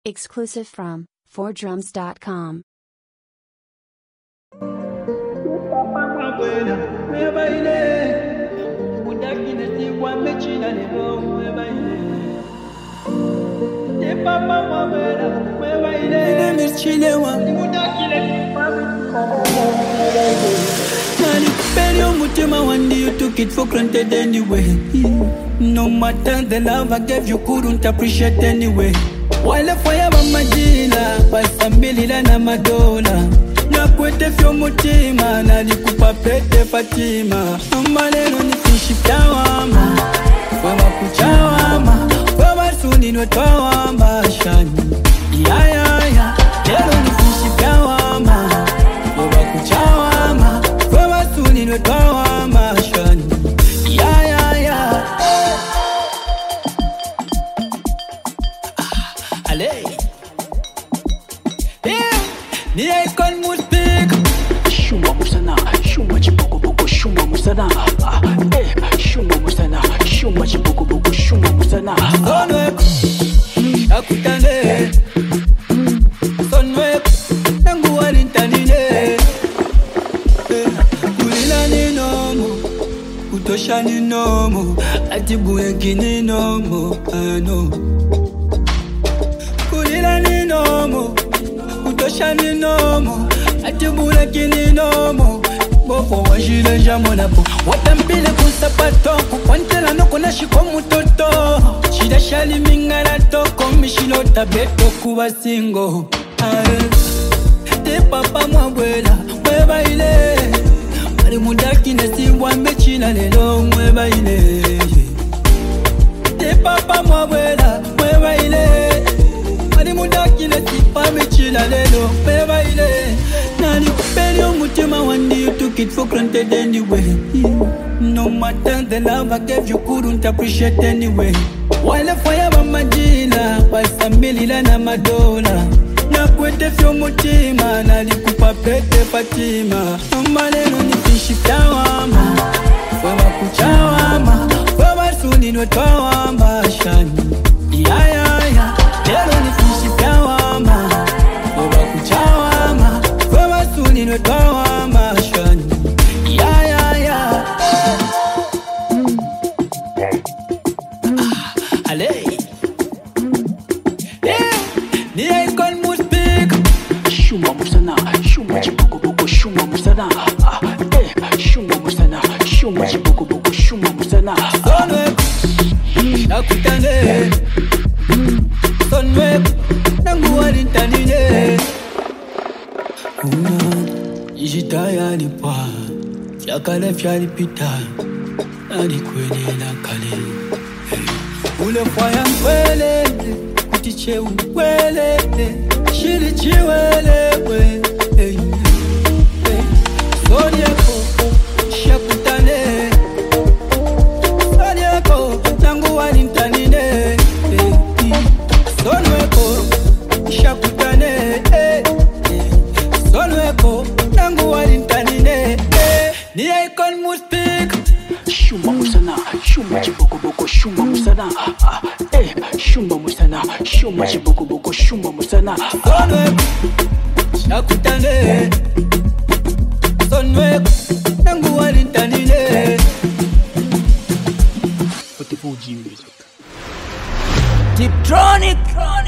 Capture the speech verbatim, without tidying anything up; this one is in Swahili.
Exclusive from four drums dot com. You took it for granted anyway. No matter the love I gave you, couldn't appreciate anyway. Wale fire mamajina, pasa milila na madola. Na kwete fyo mutima, na nikupa pete Fatima. Maneno ni fishi pyawama, wewa kuchawama, wewa suni nwetawama shani. Ya ya ya, lelo ni fishi pyawama, wewa kuchawama, wewa suni nwetawama shani. Ya ya ya. Allez, ni icon musik. Shuma musana, shuma chiboko boko, shuma musana. Ah, eh, shuma musana, shuma chiboko boko, shuma musana. Sonwe, akutane. Sonwe, nangu walintanine. Kulila ni nomo, kutosha ni nomo, atibuye kini nomo, ano. Kulila ni nomo, kutosha ni nomo, atibula kini nomo. Bofo wa jile jamona po, watambile kusapato, kukwantela no kona shiko mutoto. Shida shali mingala toko, mishilo tabeto kuwa singo. Ae, te papa mwabwela, mweba ile. Mali mudaki nesiwa mechina lelo, mweba ile. Te papa mwabwela, mweba ile. Mali mudaki nesiwa mechina lelo, mweba ile. Nani kupeli umutima wandi, you took it for granted anyway. No matter the love I gave you, couldn't appreciate anyway. Wale fire mamajina, pasa milila na madola. Na kwete fyo mutima, na nikupa pete Fatima. Maneno ni fishi pyawama, wewa kuchawama, wewa suni nwetawama shani. Ya ya ya, lelo ni fishi pyawama, wewa kuchawama, wewa suni nwetawama shani. Ya ya ya. Allez, ni icon musik. Shuma musana, shuma chiboko boko, shuma musana. Ah, eh, shuma musana, shuma chiboko boko, shuma musana. Sonwe, akutane. Sonwe, nangu walintanine. Una, ijitaya lipa, fyakale fyalipita, nalikwele na kale. Ule fwaya mkwele, kutiche ukwele, shili chiwele we. Sonyeko, shakutane. Sonyeko, nangu walintanine. Sonweko, shakutane. Sonweko, nangu walintanine. Ni icon musik. Shuma musana, shuma chiboko boko, shuma musana. Ah, eh, shuma musana, shuma chiboko boko, shuma musana. Sonweko, shakutane. Sonweko, nangu walintanine. What the fuji music? Tiptronic.